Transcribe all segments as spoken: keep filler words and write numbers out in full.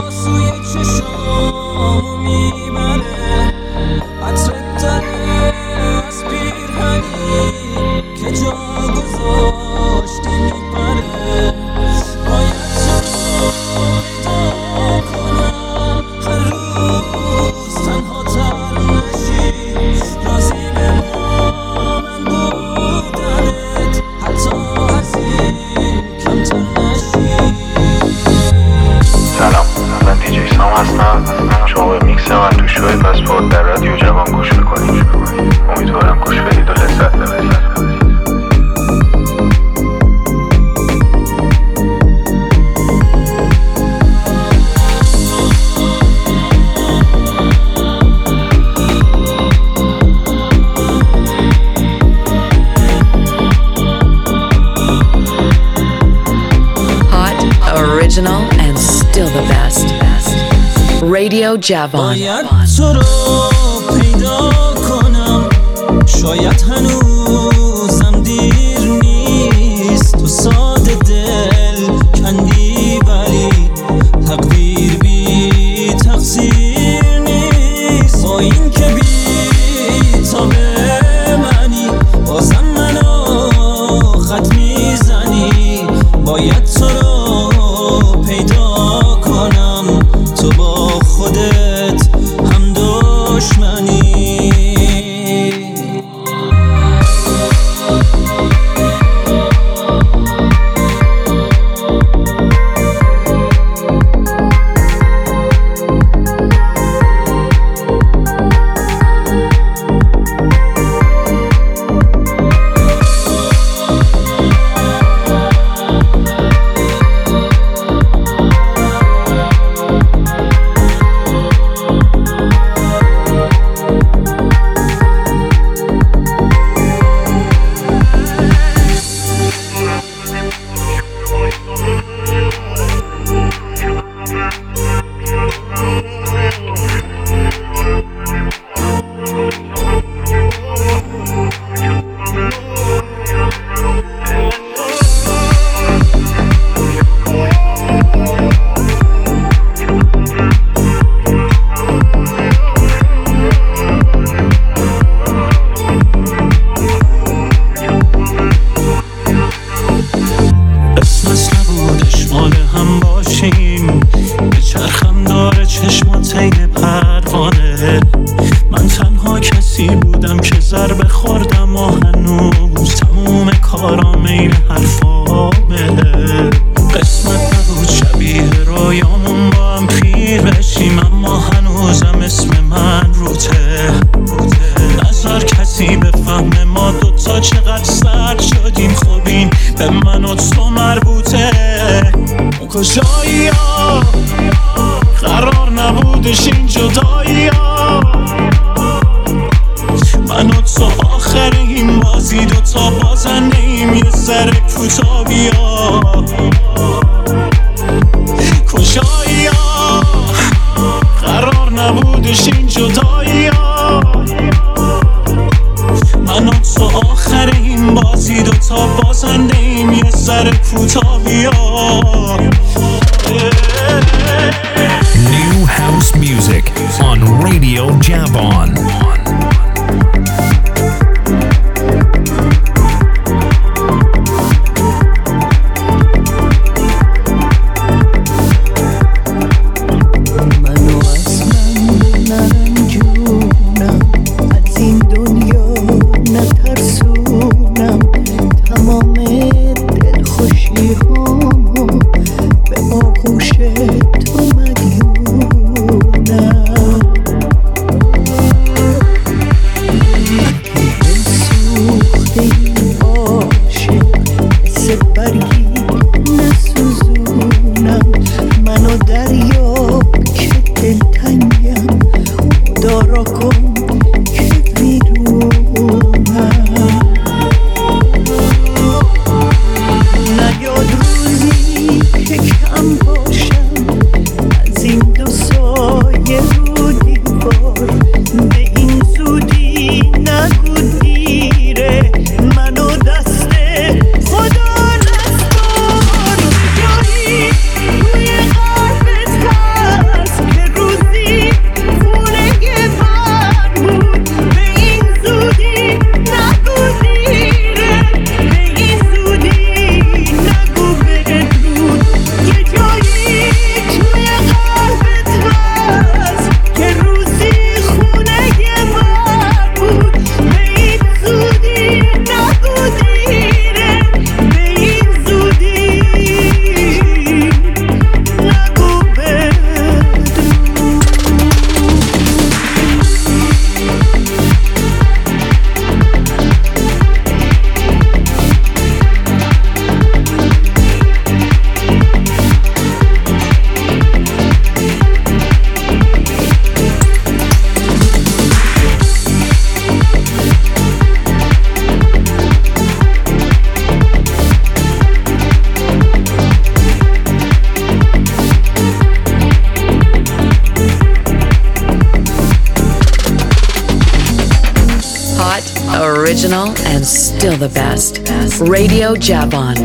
سوی چشامو میبره عطرت داره از پیرهنی که جا گذاشتی میبره باید تو رو پیدا کنم هر روز تنها تر نشی رازی به با من بودنت حتی از این کمتر نشی. سلام، من دیجی سام هستم. شما به میکس من تو شوی پاسپورت در رادیو جوان گوش میکنید. امیدوارم گوش بدید و لذت ببرید. Original and still the best. Radio Javon. باید تو رو پیدا کنم شاید هنوزم دیر نیست تو ساده دل کندی ولی تقدیر بی تقصیر نیست با این که بی تا به منی بازم منو خط میزنی باید تو رو پیدا کنم تو با خودت هم دشمنی. کجایی ها قرار نبودش این جدایی ها من و تو آخر این بازی دوتا بازنده ایم یه سر کوتاهی ها کجایی ها قرار نبودش این جدایی ها من و تو آخر این بازی دوتا بازنده ایم یه سر کوتاهی ها. New house music on Radio Javon. Hot, original, and still the best. Radio Jabon.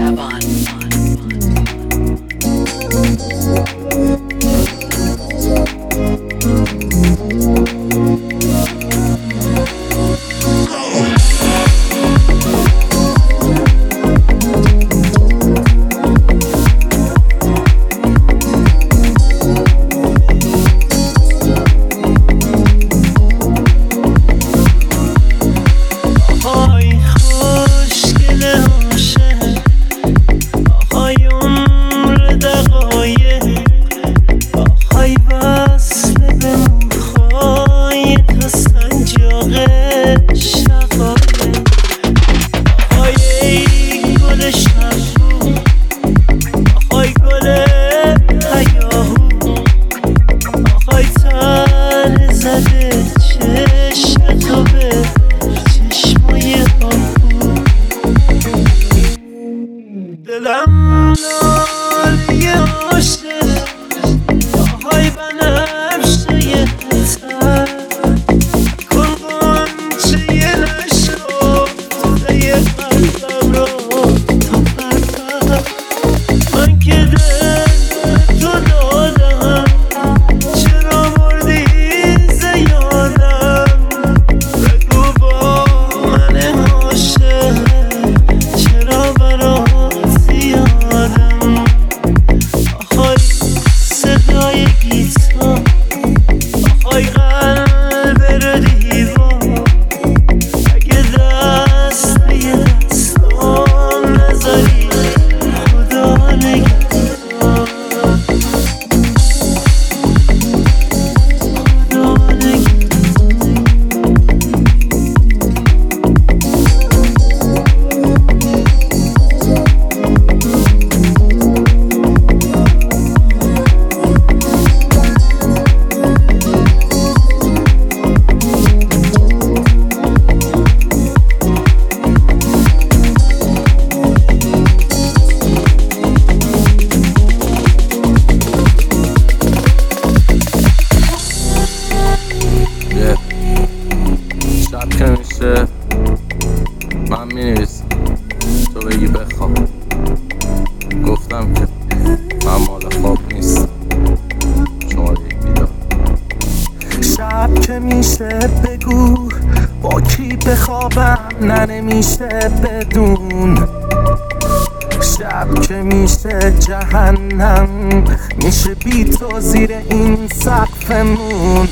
بدون شب که میشه جهنم میشه بی تو زیر این سقفمون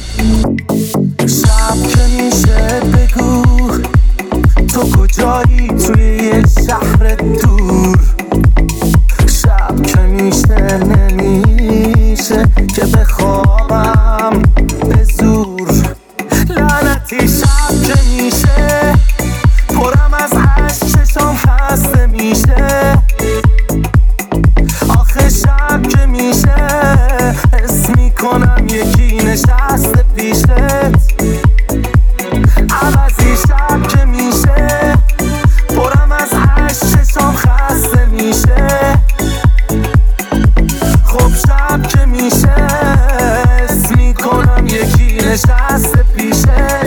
شب که میشه بگو تو کجایی توی یه شهر دور شب که میشه نمیشه که بخوابم به زور لعنتی شب که میشه پرم از عشق چشام خسته میشه آخه شب که میشه حس میکنم یکی نشسته پیشت عوضی شب که میشه پرم از عشق چشام خسته میشه خب شب که میشه حس میکنم یکی نشسته پیشت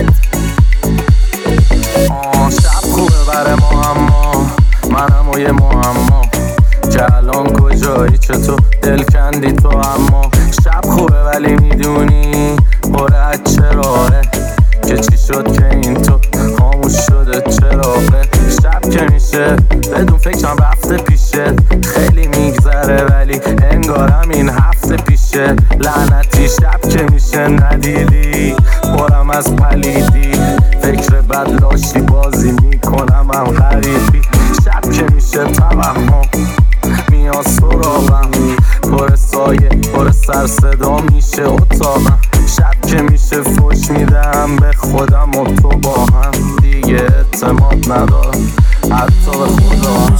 شب خوبه بره ما اما منم و یه معما که الان کجایی چطور دل کندی تو اما شب خوبه ولی میدونی پره از چراغه که چی شد که این تو خاموش شده چراغه شب که میشه بدون فکرم رفته پیشه خیلی میگذره ولی انگارم این هفته پیشه لعنتی شب که میشه ندیدی پرم از پلیدی فکر بد لاشی بازی میکنم هم غریبی شب که میشه توهم میاد سراغم پر سایه پر سر صدا میشه اتاقم شب که میشه فوش میدم به خودم و تو با هم دیگه اعتماد ندارم حتی به خدا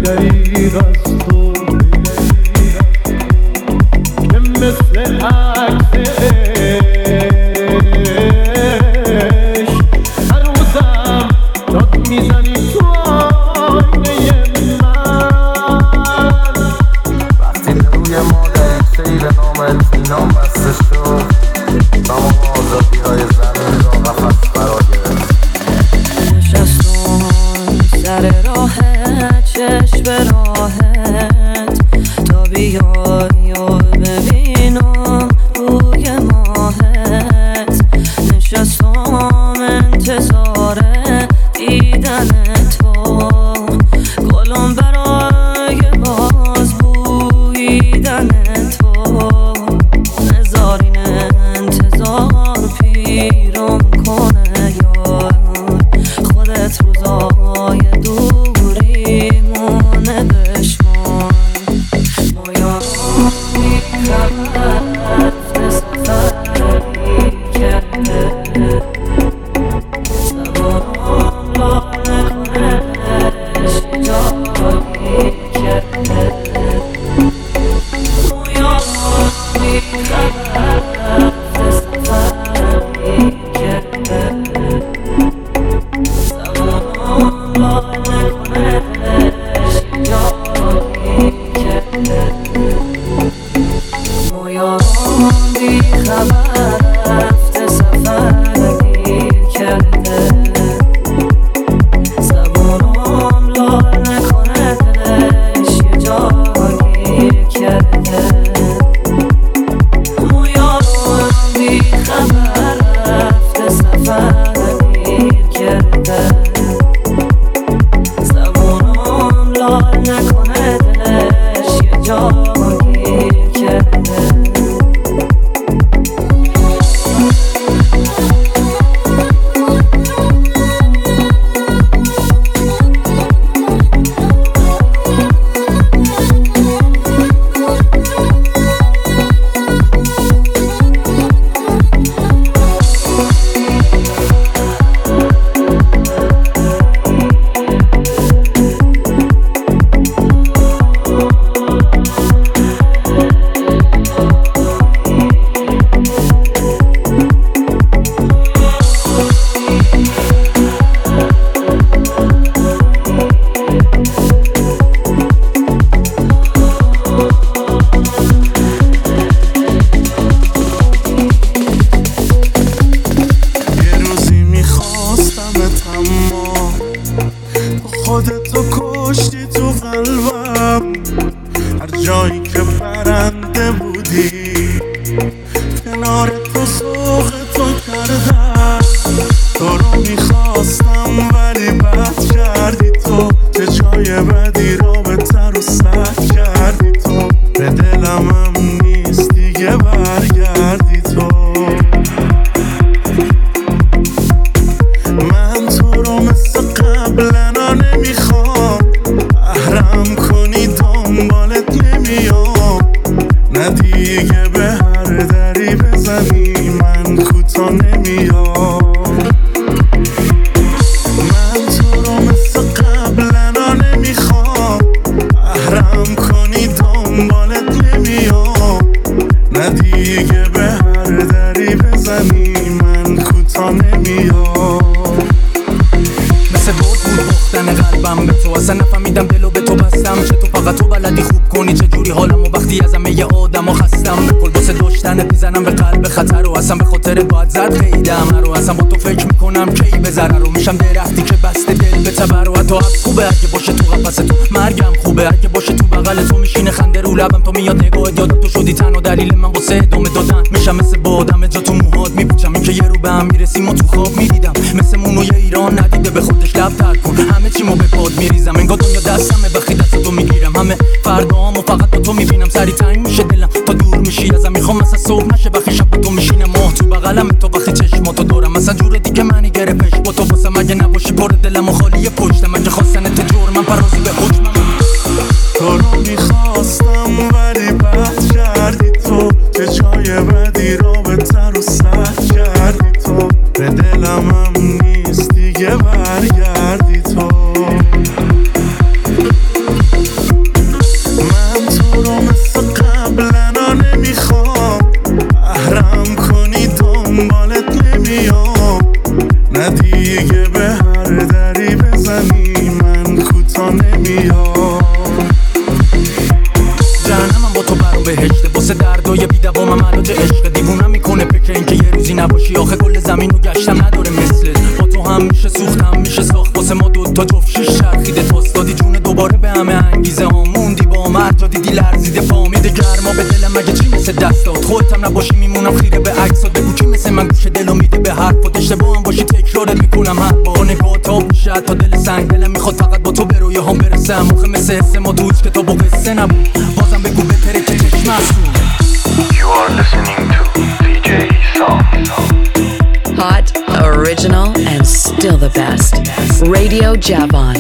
دریغ از تو که مثل عکس عشق هر روزم داد میزنی تو آینه من. وقتی روی ما در سیر نام الفینام بسته شد تمام آزادی های زمین را قفس فرا گرفت. نشستم سر راهت چشم به راهت تا بیای و ببینم روی ماهت. نشستم انتظار دیدن تو گلم برای باز بویدن تو. نزارین انتظار پیرم کنه یار خودت روزای دوری مونه بشمار. ما یارو بیخبر رفت سفری کرده سوارم لانه کنش جایی کرده. ما یارو بیخبر رفت سفری کرده سوارم لانه کنش جایی کرده. ما یارو بیخبر رفت سفری کرده سوارم لانه کنش جایی کرده. ما یارو بیخبر رفت سفری کرده سوارم لانه کنش جایی کرده. خودتو کشتی تو قلبم هر جایی که برنده بودی کنار تو سوق تو کردم. تو رو میخواستم ولی بد کردی تو که جای بدی را بهتر و سد کردی تو. به دلم هم نیست دیگه برگردی تو. من تو رو مثل قبلنا نمیخوام احرم کنی دنبالت نمیام. نه دیگه به هر دری بزنی من کوتا نمیام. من تو رو مثل قبلنا نمیخوام احرم کنی دنبالت نمیام. نه دیگه به هر دری بزنی من کوتا نمیام. مثل بود بود بختن قلبم به تو اصلا نفهمیدم دلو به تو بستم. چه تو فقط تو بلدی خوب کنی چه جوری حالم و وقتی از همه ی آدم و خستم. به کل باسه داشتنت میزنم به قلب خطر و اصلا به خاطر باید زد قیدم رو. اصلا با تو فکر میکنم کی بذره رو میشم درختی که بسته دل به تبر و حتی حبس خوبه اگه باشه تو قفس تو مرگم خوبه اگه باشه تو بغل تو میشینه خنده رو لبم تو میاد نگاهت یادم تو شدی تنها دلیل من واسه ادامه دادن. میشم مثل بادم جا تو موهات میپوچم این که یه رو به هم میرسیم و تو خواب میدیدم مثل مونو یه ایران ندیده به خودش لب تر کن. همه چیمو به پاد میریزم انگار دنیا دستمه وقتی دست تو میگیرم. همه فردامو فقط با تو میبینم سری تنگ میشه دلم تا دور میشی ازم. میخوام مثلا صبح نشه وقتی شب با تو میشینه ماه تو بغلم تو وقتی چشماتو دارم مثلا جور دیگه منی گرفتش با تو واسه مگه نباشی پر دلم و خالی پشتم اگه خواستن تو جور من پرازی به حجمم. تو رو میخواستم ولی بد کردی تو که جای بدی را بهتر و سد کردی تو. به دلم هم نیست دیگه برگردی تو. دوباره به همه انگیزه ها موندی با مرد جا دیدی لرزیده فامیده گرما به دلم مگه چی مثل دستات خودتم نباشی میمونم خیره به عکسات بگو کی مثل من گوش دلو میده به حرفات اشتباه هم باشی تکرارت میکنم هر با نگاه تا میشه تا دل سنگ دلم میخواد فقط با تو به رویه هم برسم موقع مثل حس ما تو که تا با قصه نبود بازم بگو بهتره که چشم هستون. You are listening to دی جی Sam. Hot, original, and still the best. Radio Javon.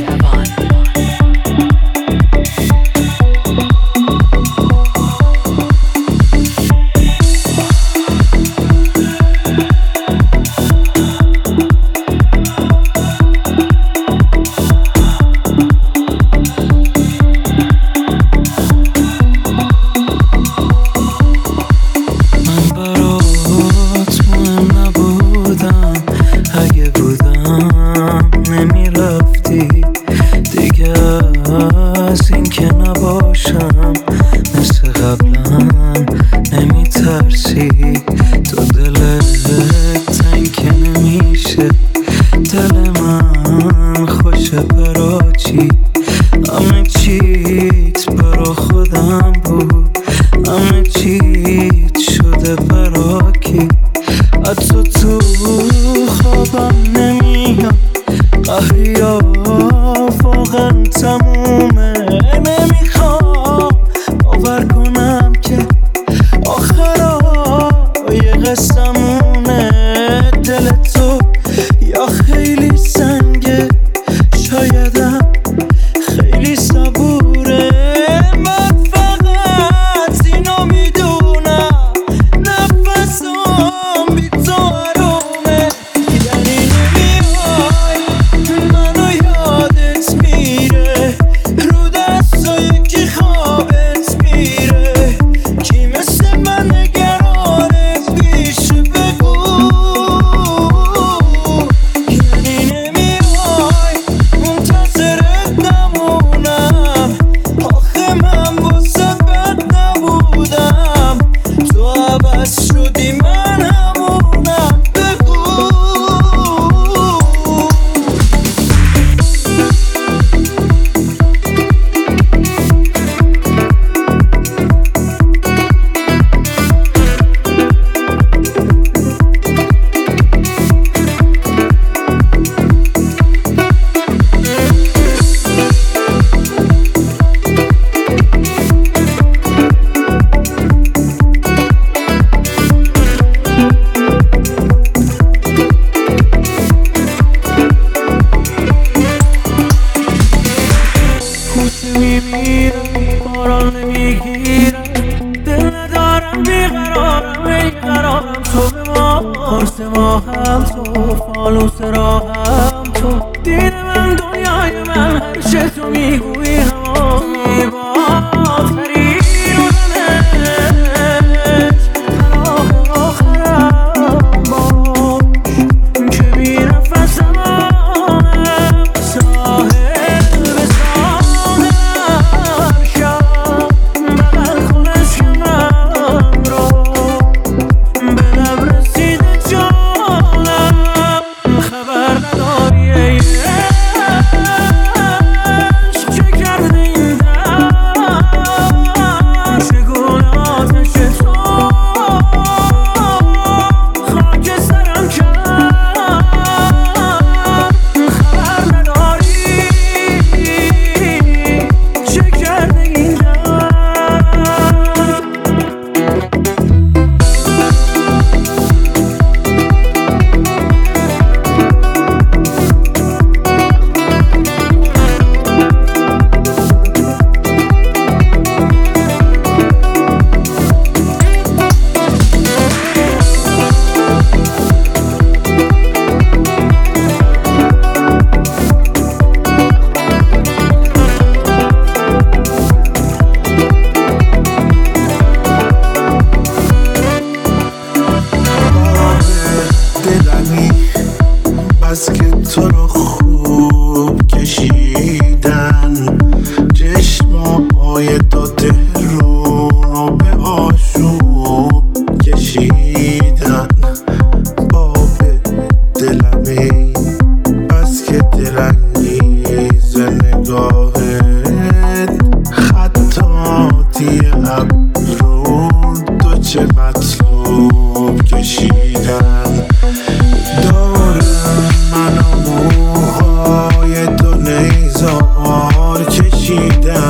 خبر نداری راحتی ابرون دو چه مطلوب کشیدن دارم من و موهای دو نیزار کشیدن